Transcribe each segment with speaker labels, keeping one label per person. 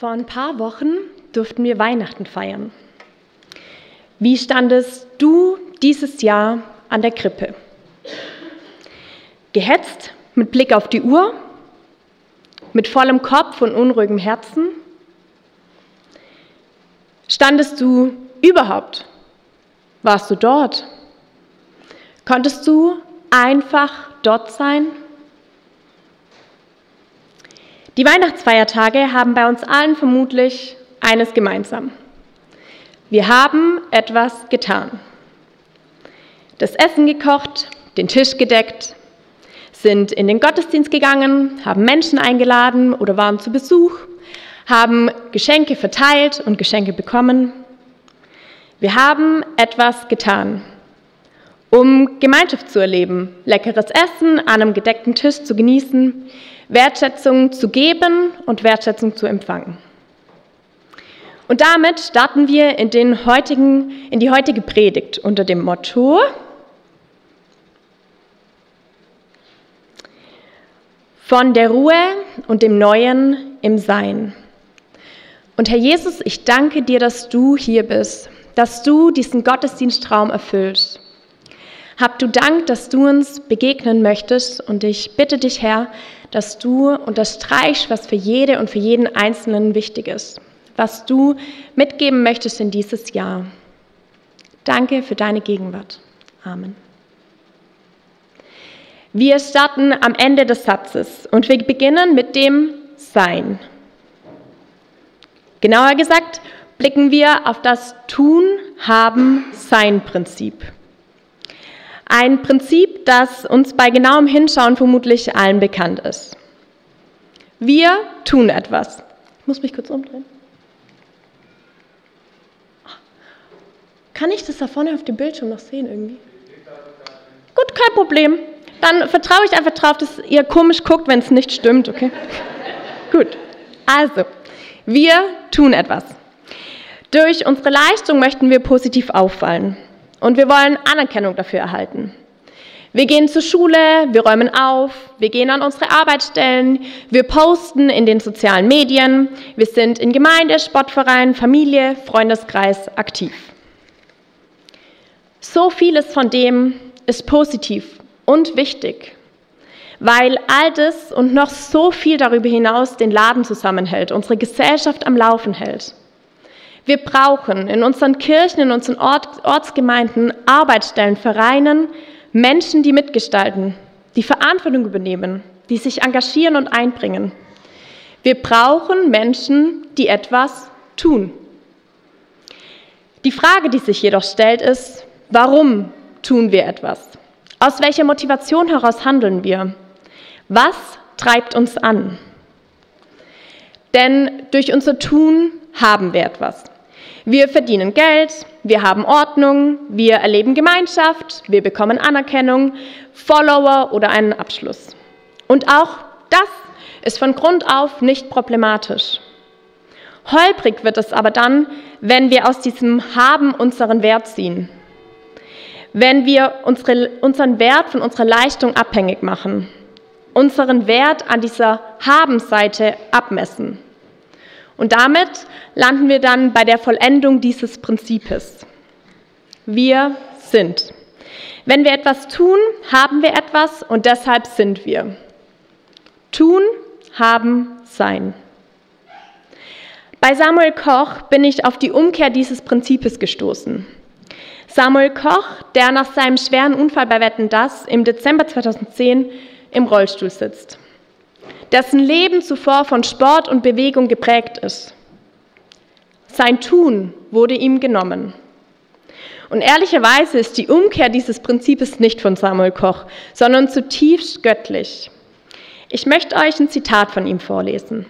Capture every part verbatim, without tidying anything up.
Speaker 1: Vor ein paar Wochen durften wir Weihnachten feiern. Wie standest du dieses Jahr an der Krippe? Gehetzt, mit Blick auf die Uhr, mit vollem Kopf und unruhigem Herzen? Standest du überhaupt? Warst du dort? Konntest du einfach dort sein? Die Weihnachtsfeiertage haben bei uns allen vermutlich eines gemeinsam. Wir haben etwas getan. Das Essen gekocht, den Tisch gedeckt, sind in den Gottesdienst gegangen, haben Menschen eingeladen oder waren zu Besuch, haben Geschenke verteilt und Geschenke bekommen. Wir haben etwas getan, um Gemeinschaft zu erleben, leckeres Essen an einem gedeckten Tisch zu genießen, Wertschätzung zu geben und Wertschätzung zu empfangen. Und damit starten wir in, den heutigen, in die heutige Predigt unter dem Motto: Von der Ruhe und dem Neuen im Sein. Und Herr Jesus, ich danke dir, dass du hier bist, dass du diesen Gottesdienstraum erfüllst. Hab du Dank, dass du uns begegnen möchtest, und ich bitte dich, Herr, dass du unterstreichst, was für jede und für jeden Einzelnen wichtig ist, was du mitgeben möchtest in dieses Jahr. Danke für deine Gegenwart. Amen. Wir starten am Ende des Satzes und wir beginnen mit dem Sein. Genauer gesagt, blicken wir auf das Tun, Haben, Sein-Prinzip. Ein Prinzip, das uns bei genauem Hinschauen vermutlich allen bekannt ist. Wir tun etwas. Ich muss mich kurz umdrehen. Kann ich das da vorne auf dem Bildschirm noch sehen irgendwie? Gut, kein Problem. Dann vertraue ich einfach darauf, dass ihr komisch guckt, wenn es nicht stimmt, okay? Gut. Also, wir tun etwas. Durch unsere Leistung möchten wir positiv auffallen. Und wir wollen Anerkennung dafür erhalten. Wir gehen zur Schule, wir räumen auf, wir gehen an unsere Arbeitsstellen, wir posten in den sozialen Medien, wir sind in Gemeinde, Sportverein, Familie, Freundeskreis aktiv. So vieles von dem ist positiv und wichtig, weil all das und noch so viel darüber hinaus den Laden zusammenhält, unsere Gesellschaft am Laufen hält. Wir brauchen in unseren Kirchen, in unseren Ort, Ortsgemeinden, Arbeitsstellen, Vereinen Menschen, die mitgestalten, die Verantwortung übernehmen, die sich engagieren und einbringen. Wir brauchen Menschen, die etwas tun. Die Frage, die sich jedoch stellt, ist: Warum tun wir etwas? Aus welcher Motivation heraus handeln wir? Was treibt uns an? Denn durch unser Tun haben wir etwas. Wir verdienen Geld, wir haben Ordnung, wir erleben Gemeinschaft, wir bekommen Anerkennung, Follower oder einen Abschluss. Und auch das ist von Grund auf nicht problematisch. Holprig wird es aber dann, wenn wir aus diesem Haben unseren Wert ziehen. Wenn wir unsere, unseren Wert von unserer Leistung abhängig machen, unseren Wert an dieser Haben-Seite abmessen. Und damit landen wir dann bei der Vollendung dieses Prinzips. Wir sind. Wenn wir etwas tun, haben wir etwas und deshalb sind wir. Tun, haben, sein. Bei Samuel Koch bin ich auf die Umkehr dieses Prinzips gestoßen. Samuel Koch, der nach seinem schweren Unfall bei Wetten, dass im Dezember zweitausendzehn im Rollstuhl sitzt, dessen Leben zuvor von Sport und Bewegung geprägt ist. Sein Tun wurde ihm genommen. Und ehrlicherweise ist die Umkehr dieses Prinzips nicht von Samuel Koch, sondern zutiefst göttlich. Ich möchte euch ein Zitat von ihm vorlesen.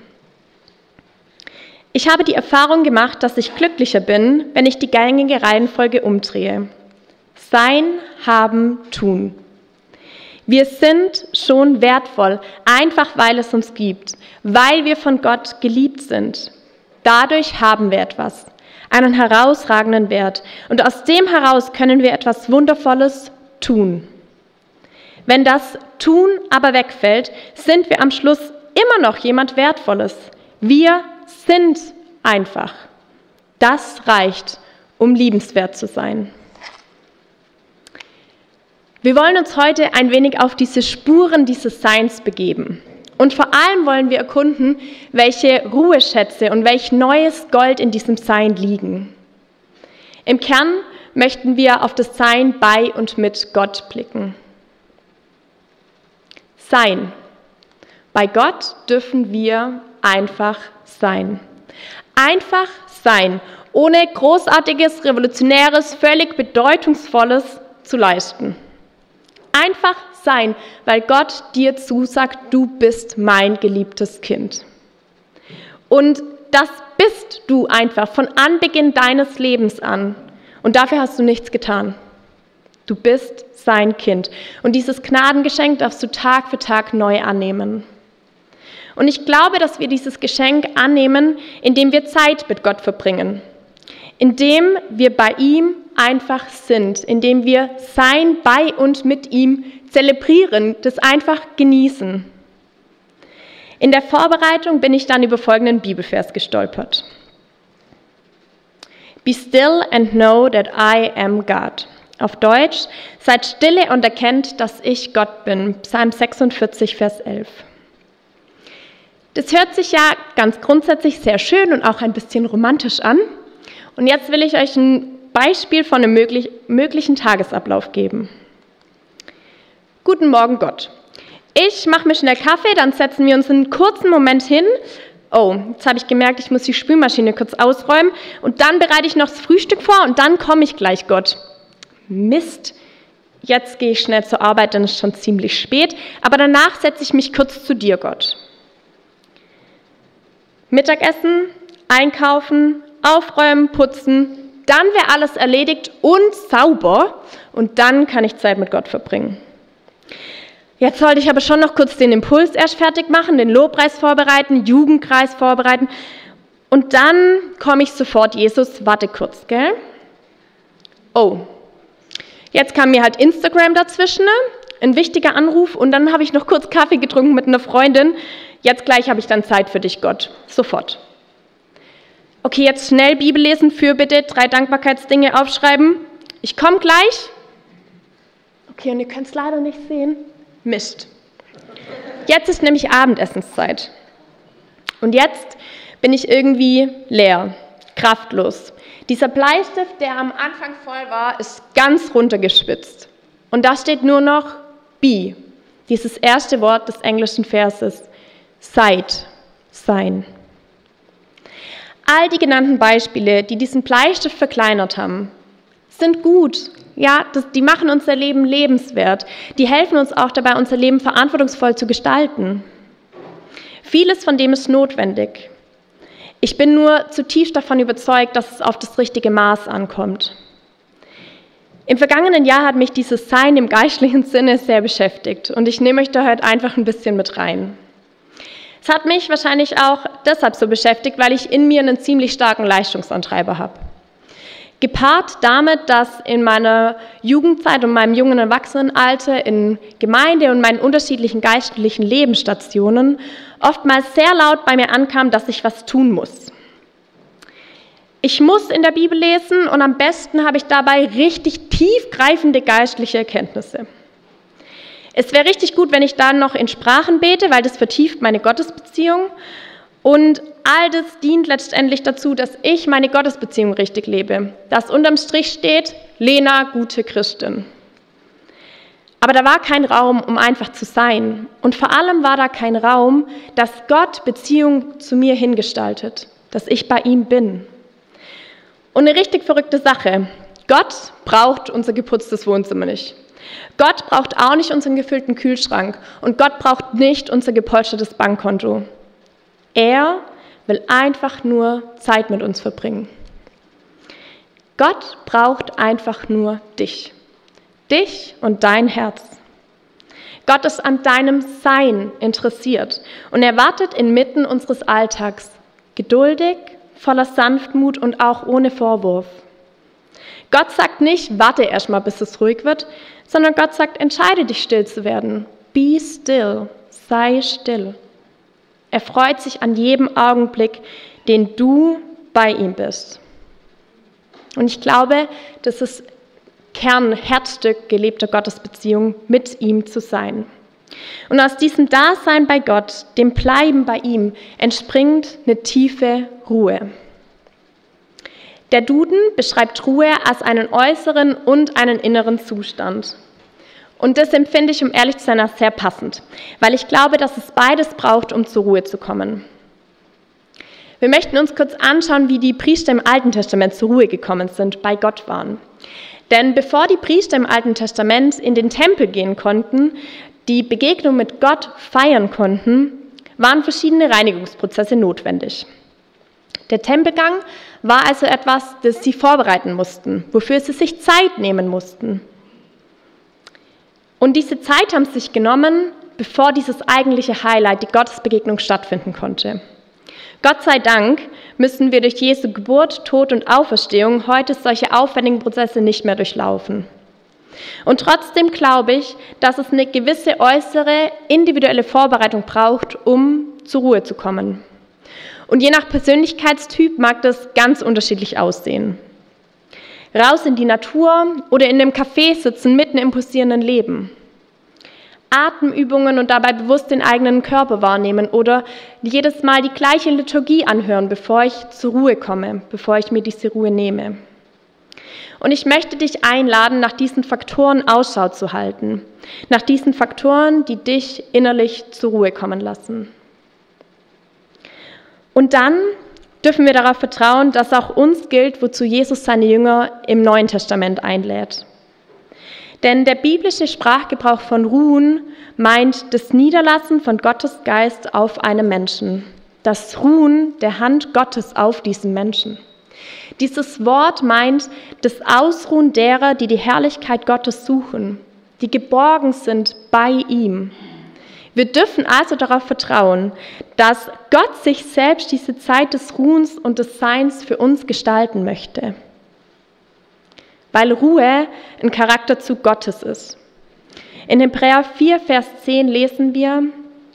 Speaker 1: Ich habe die Erfahrung gemacht, dass ich glücklicher bin, wenn ich die gängige Reihenfolge umdrehe. Sein, haben, tun. Wir sind schon wertvoll, einfach weil es uns gibt, weil wir von Gott geliebt sind. Dadurch haben wir etwas, einen herausragenden Wert. Und aus dem heraus können wir etwas Wundervolles tun. Wenn das Tun aber wegfällt, sind wir am Schluss immer noch jemand Wertvolles. Wir sind einfach. Das reicht, um liebenswert zu sein. Wir wollen uns heute ein wenig auf diese Spuren dieses Seins begeben. Und vor allem wollen wir erkunden, welche Ruheschätze und welch neues Gold in diesem Sein liegen. Im Kern möchten wir auf das Sein bei und mit Gott blicken. Sein. Bei Gott dürfen wir einfach sein. Einfach sein, ohne großartiges, revolutionäres, völlig bedeutungsvolles zu leisten. Einfach sein, weil Gott dir zusagt, du bist mein geliebtes Kind. Und das bist du einfach von Anbeginn deines Lebens an. Und dafür hast du nichts getan. Du bist sein Kind. Und dieses Gnadengeschenk darfst du Tag für Tag neu annehmen. Und ich glaube, dass wir dieses Geschenk annehmen, indem wir Zeit mit Gott verbringen. Indem wir bei ihm einfach sind, indem wir sein bei und mit ihm zelebrieren, das einfach genießen. In der Vorbereitung bin ich dann über folgenden Bibelvers gestolpert. Be still and know that I am God. Auf Deutsch, seid stille und erkennt, dass ich Gott bin. Psalm sechsundvierzig, Vers elf. Das hört sich ja ganz grundsätzlich sehr schön und auch ein bisschen romantisch an. Und jetzt will ich euch ein Beispiel von einem möglich, möglichen Tagesablauf geben. Guten Morgen, Gott. Ich mache mir schnell Kaffee, dann setzen wir uns einen kurzen Moment hin. Oh, jetzt habe ich gemerkt, ich muss die Spülmaschine kurz ausräumen. Und dann bereite ich noch das Frühstück vor und dann komme ich gleich, Gott. Mist, jetzt gehe ich schnell zur Arbeit, dann ist schon ziemlich spät. Aber danach setze ich mich kurz zu dir, Gott. Mittagessen, einkaufen, aufräumen, putzen. Dann wäre alles erledigt und sauber und dann kann ich Zeit mit Gott verbringen. Jetzt sollte ich aber schon noch kurz den Impuls erst fertig machen, den Lobpreis vorbereiten, Jugendkreis vorbereiten und dann komme ich sofort, Jesus, warte kurz, gell? Oh, jetzt kam mir halt Instagram dazwischen, ein wichtiger Anruf und dann habe ich noch kurz Kaffee getrunken mit einer Freundin. Jetzt gleich habe ich dann Zeit für dich, Gott, sofort. Okay, jetzt schnell Bibel lesen, Fürbitte, drei Dankbarkeitsdinge aufschreiben. Ich komme gleich. Okay, und ihr könnt es leider nicht sehen. Mist. Jetzt ist nämlich Abendessenszeit. Und jetzt bin ich irgendwie leer, kraftlos. Dieser Bleistift, der am Anfang voll war, ist ganz runtergeschwitzt. Und da steht nur noch be, dieses erste Wort des englischen Verses. Seid, sein. All die genannten Beispiele, die diesen Bleistift verkleinert haben, sind gut. Ja, das, die machen unser Leben lebenswert. Die helfen uns auch dabei, unser Leben verantwortungsvoll zu gestalten. Vieles von dem ist notwendig. Ich bin nur zutiefst davon überzeugt, dass es auf das richtige Maß ankommt. Im vergangenen Jahr hat mich dieses Sein im geistlichen Sinne sehr beschäftigt und ich nehme euch da heute einfach ein bisschen mit rein. Es hat mich wahrscheinlich auch deshalb so beschäftigt, weil ich in mir einen ziemlich starken Leistungsantreiber habe. Gepaart damit, dass in meiner Jugendzeit und meinem jungen Erwachsenenalter in Gemeinde und meinen unterschiedlichen geistlichen Lebensstationen oftmals sehr laut bei mir ankam, dass ich was tun muss. Ich muss in der Bibel lesen und am besten habe ich dabei richtig tiefgreifende geistliche Erkenntnisse. Es wäre richtig gut, wenn ich dann noch in Sprachen bete, weil das vertieft meine Gottesbeziehung. Und all das dient letztendlich dazu, dass ich meine Gottesbeziehung richtig lebe. Dass unterm Strich steht, Lena, gute Christin. Aber da war kein Raum, um einfach zu sein. Und vor allem war da kein Raum, dass Gott Beziehung zu mir hingestaltet, dass ich bei ihm bin. Und eine richtig verrückte Sache. Gott braucht unser geputztes Wohnzimmer nicht. Gott braucht auch nicht unseren gefüllten Kühlschrank und Gott braucht nicht unser gepolstertes Bankkonto. Er will einfach nur Zeit mit uns verbringen. Gott braucht einfach nur dich. Dich und dein Herz. Gott ist an deinem Sein interessiert und er wartet inmitten unseres Alltags, geduldig, voller Sanftmut und auch ohne Vorwurf. Gott sagt nicht, warte erst mal, bis es ruhig wird, sondern Gott sagt, entscheide dich, still zu werden. Be still, sei still. Er freut sich an jedem Augenblick, den du bei ihm bist. Und ich glaube, das ist Kern, Herzstück gelebter Gottesbeziehung, mit ihm zu sein. Und aus diesem Dasein bei Gott, dem Bleiben bei ihm, entspringt eine tiefe Ruhe. Der Duden beschreibt Ruhe als einen äußeren und einen inneren Zustand. Und das empfinde ich, um ehrlich zu sein, als sehr passend, weil ich glaube, dass es beides braucht, um zur Ruhe zu kommen. Wir möchten uns kurz anschauen, wie die Priester im Alten Testament zur Ruhe gekommen sind, bei Gott waren. Denn bevor die Priester im Alten Testament in den Tempel gehen konnten, die Begegnung mit Gott feiern konnten, waren verschiedene Reinigungsprozesse notwendig. Der Tempelgang war also etwas, das sie vorbereiten mussten, wofür sie sich Zeit nehmen mussten. Und diese Zeit haben sie sich genommen, bevor dieses eigentliche Highlight, die Gottesbegegnung, stattfinden konnte. Gott sei Dank müssen wir durch Jesu Geburt, Tod und Auferstehung heute solche aufwendigen Prozesse nicht mehr durchlaufen. Und trotzdem glaube ich, dass es eine gewisse äußere, individuelle Vorbereitung braucht, um zur Ruhe zu kommen. Und je nach Persönlichkeitstyp mag das ganz unterschiedlich aussehen. Raus in die Natur oder in einem Café sitzen mitten im pulsierenden Leben. Atemübungen und dabei bewusst den eigenen Körper wahrnehmen oder jedes Mal die gleiche Liturgie anhören, bevor ich zur Ruhe komme, bevor ich mir diese Ruhe nehme. Und ich möchte dich einladen, nach diesen Faktoren Ausschau zu halten, nach diesen Faktoren, die dich innerlich zur Ruhe kommen lassen. Und dann dürfen wir darauf vertrauen, dass auch uns gilt, wozu Jesus seine Jünger im Neuen Testament einlädt. Denn der biblische Sprachgebrauch von Ruhen meint das Niederlassen von Gottes Geist auf einem Menschen, das Ruhen der Hand Gottes auf diesen Menschen. Dieses Wort meint das Ausruhen derer, die die Herrlichkeit Gottes suchen, die geborgen sind bei ihm. Wir dürfen also darauf vertrauen, dass Gott sich selbst diese Zeit des Ruhens und des Seins für uns gestalten möchte. Weil Ruhe ein Charakterzug Gottes ist. In Hebräer vier, Vers zehn lesen wir: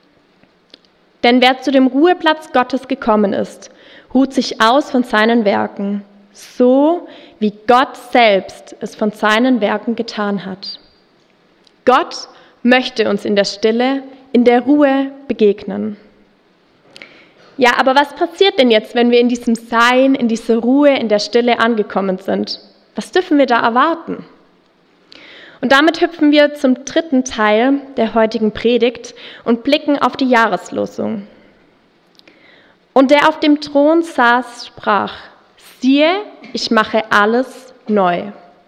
Speaker 1: Denn wer zu dem Ruheplatz Gottes gekommen ist, ruht sich aus von seinen Werken, so wie Gott selbst es von seinen Werken getan hat. Gott möchte uns in der Stille, in der Ruhe begegnen. Ja, aber was passiert denn jetzt, wenn wir in diesem Sein, in dieser Ruhe, in der Stille angekommen sind? Was dürfen wir da erwarten? Und damit hüpfen wir zum dritten Teil der heutigen Predigt und blicken auf die Jahreslosung. Und der auf dem Thron saß, sprach: Siehe, ich mache alles neu.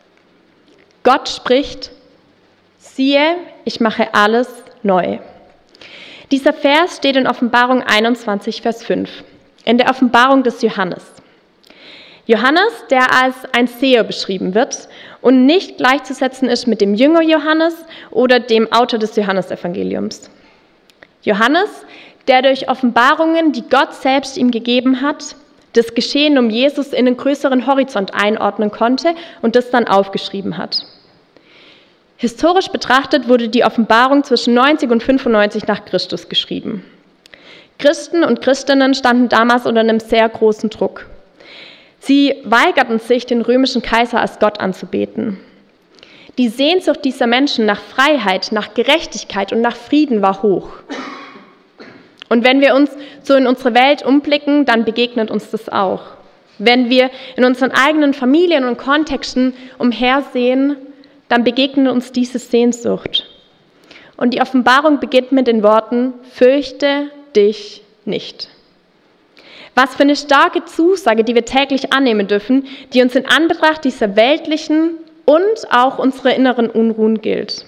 Speaker 1: Gott spricht: Siehe, ich mache alles neu. Dieser Vers steht in Offenbarung einundzwanzig, Vers fünf, in der Offenbarung des Johannes. Johannes, der als ein Seher beschrieben wird und nicht gleichzusetzen ist mit dem Jünger Johannes oder dem Autor des Johannesevangeliums. Johannes, der durch Offenbarungen, die Gott selbst ihm gegeben hat, das Geschehen um Jesus in einen größeren Horizont einordnen konnte und das dann aufgeschrieben hat. Historisch betrachtet wurde die Offenbarung zwischen neunzig und fünfundneunzig nach Christus geschrieben. Christen und Christinnen standen damals unter einem sehr großen Druck. Sie weigerten sich, den römischen Kaiser als Gott anzubeten. Die Sehnsucht dieser Menschen nach Freiheit, nach Gerechtigkeit und nach Frieden war hoch. Und wenn wir uns so in unsere Welt umblicken, dann begegnet uns das auch. Wenn wir in unseren eigenen Familien und Kontexten umhersehen, dann begegnet uns diese Sehnsucht. Und die Offenbarung beginnt mit den Worten: Fürchte dich nicht. Was für eine starke Zusage, die wir täglich annehmen dürfen, die uns in Anbetracht dieser weltlichen und auch unserer inneren Unruhen gilt.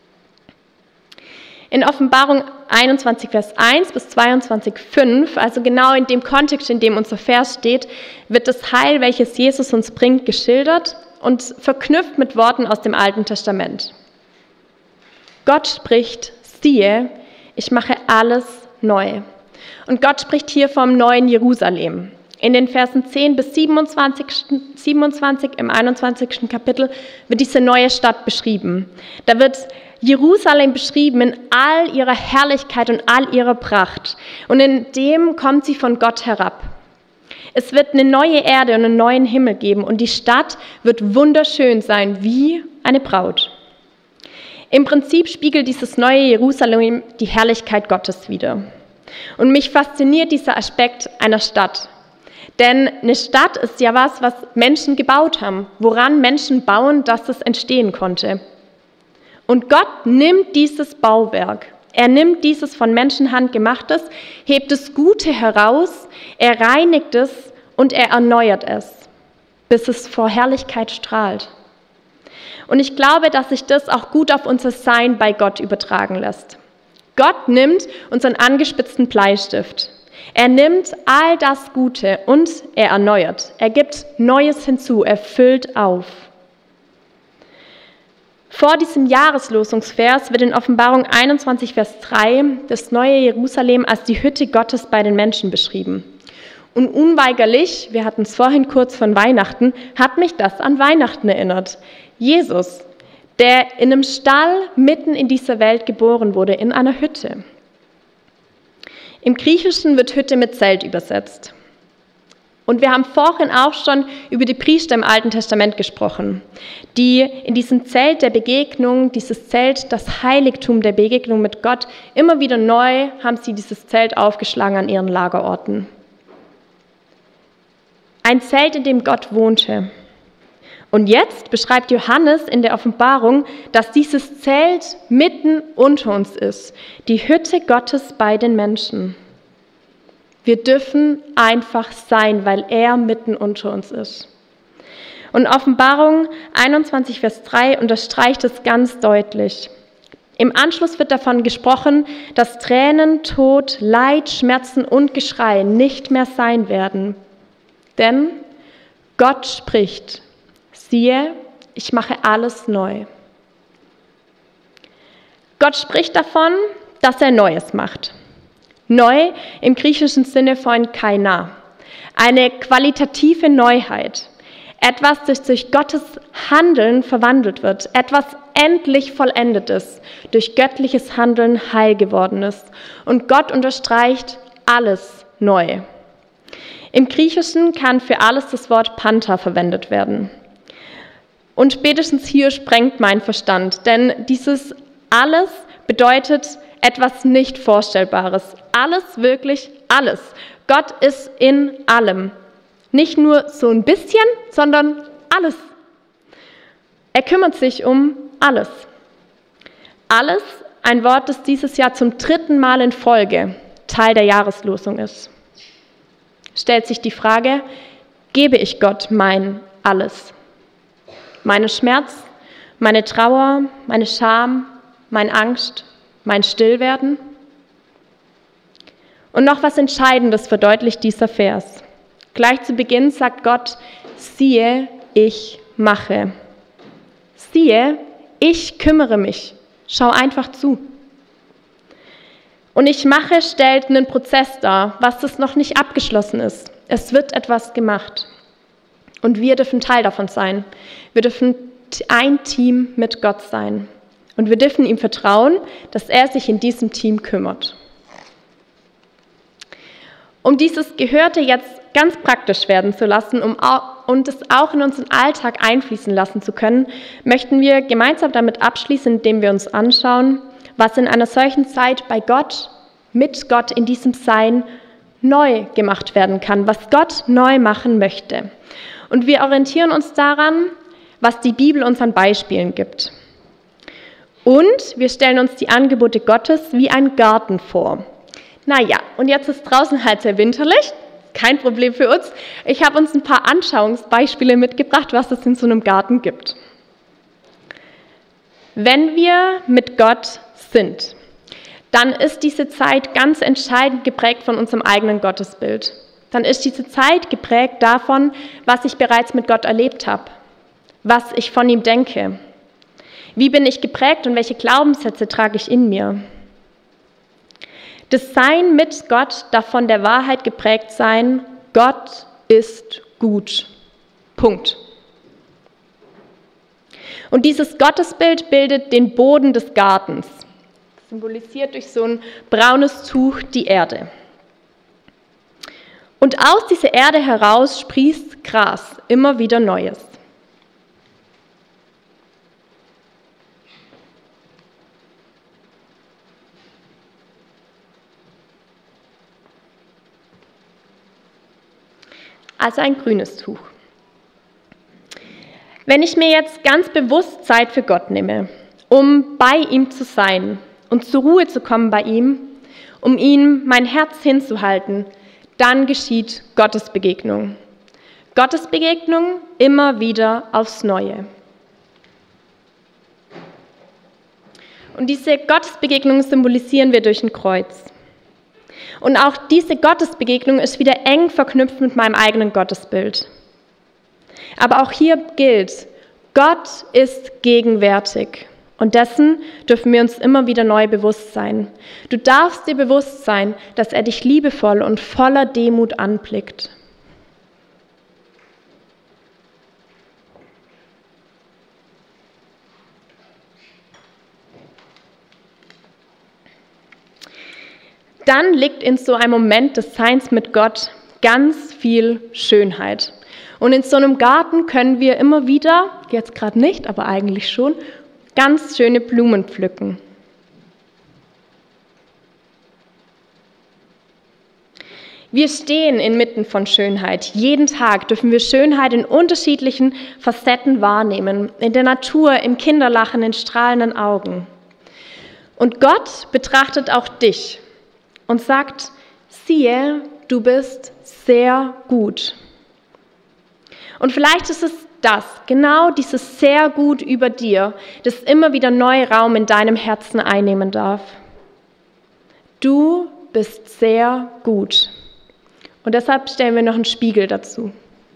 Speaker 1: In Offenbarung einundzwanzig, Vers eins bis zweiundzwanzig, fünf, also genau in dem Kontext, in dem unser Vers steht, wird das Heil, welches Jesus uns bringt, geschildert und verknüpft mit Worten aus dem Alten Testament. Gott spricht: Siehe, ich mache alles neu. Und Gott spricht hier vom neuen Jerusalem. In den Versen zehn bis siebenundzwanzig, siebenundzwanzig im einundzwanzigsten Kapitel wird diese neue Stadt beschrieben. Da wird Jerusalem beschrieben in all ihrer Herrlichkeit und all ihrer Pracht. Und in dem kommt sie von Gott herab. Es wird eine neue Erde und einen neuen Himmel geben und die Stadt wird wunderschön sein, wie eine Braut. Im Prinzip spiegelt dieses neue Jerusalem die Herrlichkeit Gottes wider. Und mich fasziniert dieser Aspekt einer Stadt. Denn eine Stadt ist ja was, was Menschen gebaut haben, woran Menschen bauen, dass es entstehen konnte. Und Gott nimmt dieses Bauwerk, er nimmt dieses von Menschenhand gemachtes, hebt das Gute heraus, er reinigt es und er erneuert es, bis es vor Herrlichkeit strahlt. Und ich glaube, dass sich das auch gut auf unser Sein bei Gott übertragen lässt. Gott nimmt unseren angespitzten Bleistift. Er nimmt all das Gute und er erneuert. Er gibt Neues hinzu, er füllt auf. Vor diesem Jahreslosungsvers wird in Offenbarung einundzwanzig, Vers drei das neue Jerusalem als die Hütte Gottes bei den Menschen beschrieben. Und unweigerlich, wir hatten es vorhin kurz von Weihnachten, hat mich das an Weihnachten erinnert. Jesus, der in einem Stall mitten in dieser Welt geboren wurde, in einer Hütte. Im Griechischen wird Hütte mit Zelt übersetzt. Und wir haben vorhin auch schon über die Priester im Alten Testament gesprochen, die in diesem Zelt der Begegnung, dieses Zelt, das Heiligtum der Begegnung mit Gott, immer wieder neu haben sie dieses Zelt aufgeschlagen an ihren Lagerorten. Ein Zelt, in dem Gott wohnte. Und jetzt beschreibt Johannes in der Offenbarung, dass dieses Zelt mitten unter uns ist, die Hütte Gottes bei den Menschen. Wir dürfen einfach sein, weil er mitten unter uns ist. Und Offenbarung einundzwanzig, Vers drei unterstreicht es ganz deutlich. Im Anschluss wird davon gesprochen, dass Tränen, Tod, Leid, Schmerzen und Geschrei nicht mehr sein werden. Denn Gott spricht, siehe, ich mache alles neu. Gott spricht davon, dass er Neues macht. Neu im griechischen Sinne von kaina, eine qualitative Neuheit, etwas, das durch Gottes Handeln verwandelt wird, etwas endlich Vollendetes, durch göttliches Handeln heil gewordenes. Und Gott unterstreicht alles neu. Im Griechischen kann für alles das Wort Panta verwendet werden. Und spätestens hier sprengt mein Verstand, denn dieses alles bedeutet etwas nicht Vorstellbares. Alles, wirklich alles. Gott ist in allem. Nicht nur so ein bisschen, sondern alles. Er kümmert sich um alles. Alles, ein Wort, das dieses Jahr zum dritten Mal in Folge Teil der Jahreslosung ist. Stellt sich die Frage, gebe ich Gott mein Alles? Meine Schmerz, meine Trauer, meine Scham, meine Angst, mein Stillwerden? Und noch was Entscheidendes verdeutlicht dieser Vers. Gleich zu Beginn sagt Gott, siehe, ich mache. Siehe, ich kümmere mich. Schau einfach zu. Und ich mache stellt einen Prozess dar, was das noch nicht abgeschlossen ist. Es wird etwas gemacht. Und wir dürfen Teil davon sein. Wir dürfen ein Team mit Gott sein. Und wir dürfen ihm vertrauen, dass er sich in diesem Team kümmert. Um dieses Gehörte jetzt ganz praktisch werden zu lassen um auch, und es auch in unseren Alltag einfließen lassen zu können, möchten wir gemeinsam damit abschließen, indem wir uns anschauen, was in einer solchen Zeit bei Gott, mit Gott in diesem Sein neu gemacht werden kann, was Gott neu machen möchte. Und wir orientieren uns daran, was die Bibel uns an Beispielen gibt. Und wir stellen uns die Angebote Gottes wie ein Garten vor. Naja, und jetzt ist draußen halt sehr winterlich, kein Problem für uns. Ich habe uns ein paar Anschauungsbeispiele mitgebracht, was es in so einem Garten gibt. Wenn wir mit Gott sind, dann ist diese Zeit ganz entscheidend geprägt von unserem eigenen Gottesbild. Dann ist diese Zeit geprägt davon, was ich bereits mit Gott erlebt habe, was ich von ihm denke. Wie bin ich geprägt und welche Glaubenssätze trage ich in mir? Das Sein mit Gott darf von der Wahrheit geprägt sein, Gott ist gut. Punkt. Und dieses Gottesbild bildet den Boden des Gartens, symbolisiert durch so ein braunes Tuch die Erde. Und Und aus dieser Erde heraus sprießt Gras, immer wieder Neues. Also ein grünes Tuch. Wenn ich mir jetzt ganz bewusst Zeit für Gott nehme, um bei ihm zu sein und zur Ruhe zu kommen bei ihm, um ihm mein Herz hinzuhalten, dann geschieht Gottes Begegnung. Gottes Begegnung immer wieder aufs Neue. Und diese Gottesbegegnung symbolisieren wir durch ein Kreuz. Und auch diese Gottesbegegnung ist wieder eng verknüpft mit meinem eigenen Gottesbild. Aber auch hier gilt, Gott ist gegenwärtig. Und dessen dürfen wir uns immer wieder neu bewusst sein. Du darfst dir bewusst sein, dass er dich liebevoll und voller Demut anblickt. Dann liegt in so einem Moment des Seins mit Gott ganz viel Schönheit. Und in so einem Garten können wir immer wieder, jetzt gerade nicht, aber eigentlich schon, ganz schöne Blumen pflücken. Wir stehen inmitten von Schönheit. Jeden Tag dürfen wir Schönheit in unterschiedlichen Facetten wahrnehmen. In der Natur, im Kinderlachen, in strahlenden Augen. Und Gott betrachtet auch dich und sagt, siehe, du bist sehr gut. Und vielleicht ist es das, genau dieses sehr gut über dir, das immer wieder neu Raum in deinem Herzen einnehmen darf. Du bist sehr gut. Und deshalb stellen wir noch einen Spiegel dazu.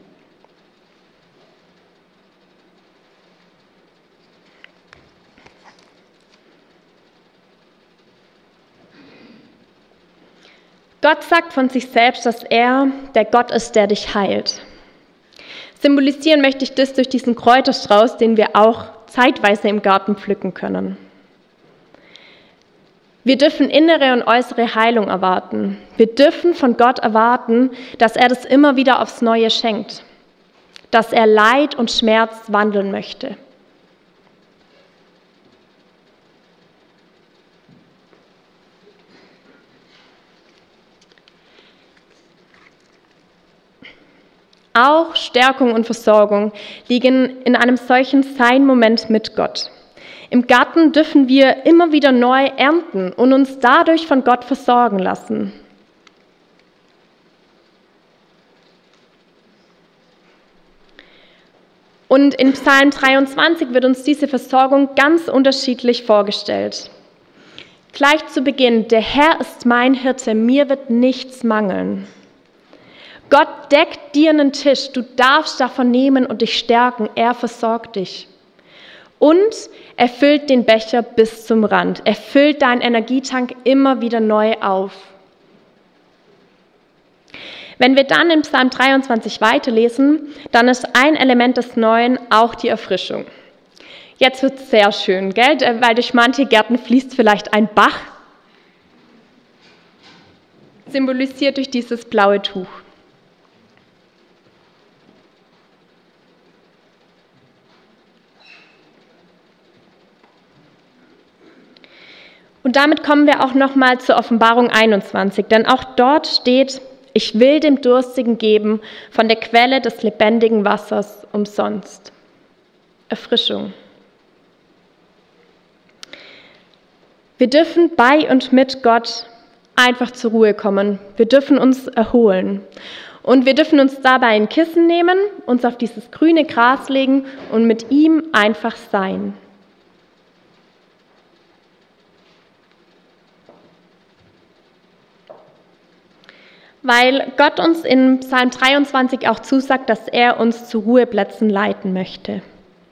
Speaker 1: Gott sagt von sich selbst, dass er der Gott ist, der dich heilt. Symbolisieren möchte ich das durch diesen Kräuterstrauß, den wir auch zeitweise im Garten pflücken können. Wir dürfen innere und äußere Heilung erwarten. Wir dürfen von Gott erwarten, dass er das immer wieder aufs Neue schenkt, dass er Leid und Schmerz wandeln möchte. Auch Stärkung und Versorgung liegen in einem solchen Sein-Moment mit Gott. Im Garten dürfen wir immer wieder neu ernten und uns dadurch von Gott versorgen lassen. Und in Psalm dreiundzwanzig wird uns diese Versorgung ganz unterschiedlich vorgestellt. Gleich zu Beginn, der Herr ist mein Hirte, mir wird nichts mangeln. Gott deckt dir einen Tisch, du darfst davon nehmen und dich stärken, er versorgt dich. Und er füllt den Becher bis zum Rand, er füllt deinen Energietank immer wieder neu auf. Wenn wir dann in Psalm dreiundzwanzig weiterlesen, dann ist ein Element des Neuen auch die Erfrischung. Jetzt wird es sehr schön, gell? Weil durch manche Gärten fließt vielleicht ein Bach, symbolisiert durch dieses blaue Tuch. Und damit kommen wir auch nochmal zur Offenbarung einundzwanzig, denn auch dort steht, ich will dem Durstigen geben von der Quelle des lebendigen Wassers umsonst. Erfrischung. Wir dürfen bei und mit Gott einfach zur Ruhe kommen. Wir dürfen uns erholen. Und wir dürfen uns dabei ein Kissen nehmen, uns auf dieses grüne Gras legen und mit ihm einfach sein. Weil Gott uns in Psalm dreiundzwanzig auch zusagt, dass er uns zu Ruheplätzen leiten möchte.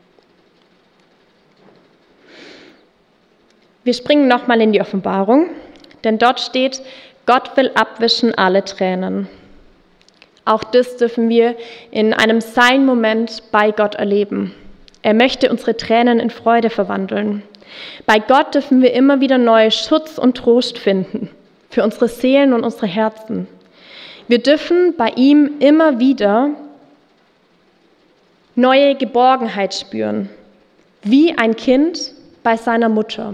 Speaker 1: Wir springen nochmal in die Offenbarung, denn dort steht, Gott will abwischen alle Tränen. Auch das dürfen wir in einem Sein-Moment bei Gott erleben. Er möchte unsere Tränen in Freude verwandeln. Bei Gott dürfen wir immer wieder neue Schutz und Trost finden für unsere Seelen und unsere Herzen. Wir dürfen bei ihm immer wieder neue Geborgenheit spüren, wie ein Kind bei seiner Mutter.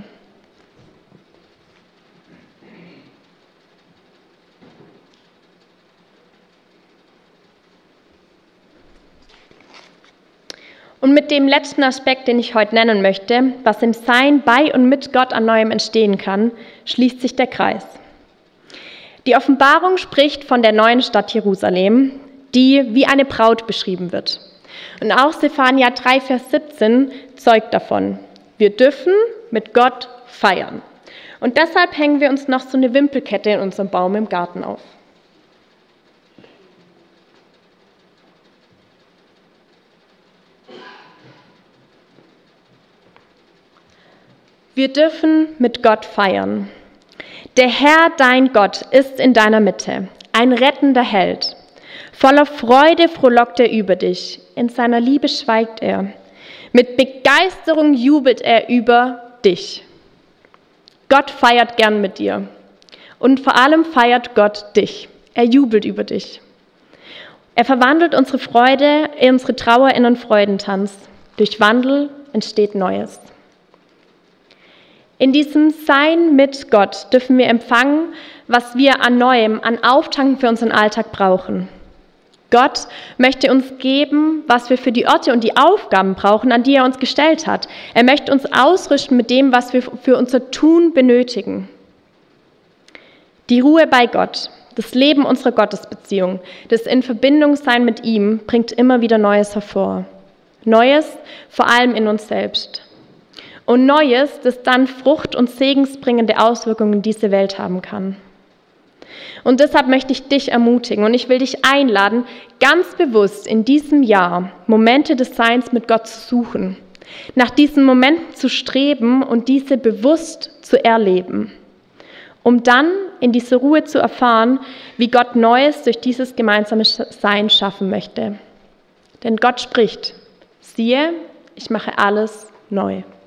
Speaker 1: Und mit dem letzten Aspekt, den ich heute nennen möchte, was im Sein bei und mit Gott an Neuem entstehen kann, schließt sich der Kreis. Die Offenbarung spricht von der neuen Stadt Jerusalem, die wie eine Braut beschrieben wird. Und auch Sephania drei, Vers siebzehn zeugt davon. Wir dürfen mit Gott feiern. Und deshalb hängen wir uns noch so eine Wimpelkette in unserem Baum im Garten auf. Wir dürfen mit Gott feiern. Der Herr, dein Gott, ist in deiner Mitte, ein rettender Held. Voller Freude frohlockt er über dich, in seiner Liebe schweigt er. Mit Begeisterung jubelt er über dich. Gott feiert gern mit dir. Und vor allem feiert Gott dich. Er jubelt über dich. Er verwandelt unsere Freude, unsere Trauer in einen Freudentanz. Durch Wandel entsteht Neues. In diesem Sein mit Gott dürfen wir empfangen, was wir an Neuem, an Auftanken für unseren Alltag brauchen. Gott möchte uns geben, was wir für die Orte und die Aufgaben brauchen, an die er uns gestellt hat. Er möchte uns ausrüsten mit dem, was wir für unser Tun benötigen. Die Ruhe bei Gott, das Leben unserer Gottesbeziehung, das in Verbindung sein mit ihm, bringt immer wieder Neues hervor. Neues vor allem in uns selbst. Und Neues, das dann Frucht- und segensbringende Auswirkungen in diese Welt haben kann. Und deshalb möchte ich dich ermutigen und ich will dich einladen, ganz bewusst in diesem Jahr Momente des Seins mit Gott zu suchen, nach diesen Momenten zu streben und diese bewusst zu erleben, um dann in dieser Ruhe zu erfahren, wie Gott Neues durch dieses gemeinsame Sein schaffen möchte. Denn Gott spricht, siehe, ich mache alles neu.